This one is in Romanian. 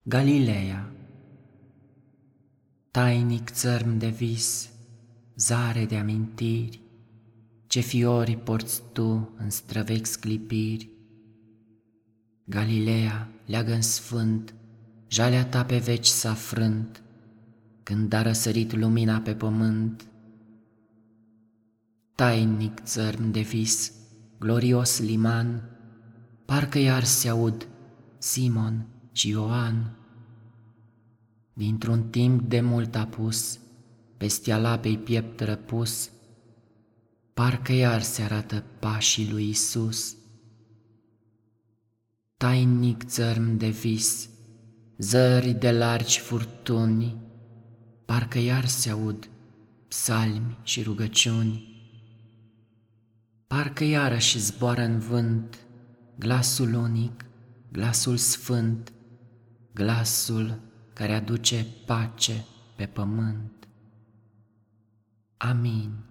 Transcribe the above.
Galileea, tainic țărm de vis, zare de amintiri, ce fiori porți tu în străvechi sclipiri. Galileea, leagăn sfânt, jalea ta pe veci s-a frânt, când a răsărit lumina pe pământ. Tainic țărm de vis, glorios liman, parcă iar se aud Simon și Ioan. Dintr-un timp de mult apus, peste alapei piept răpus, parcă iar se arată pașii lui Isus. Tainic țărm de vis, zări de largi furtuni, parcă iar se aud psalmi și rugăciuni. Parcă iarăși zboară în vânt glasul unic, glasul sfânt, glasul care aduce pace pe pământ. Amin.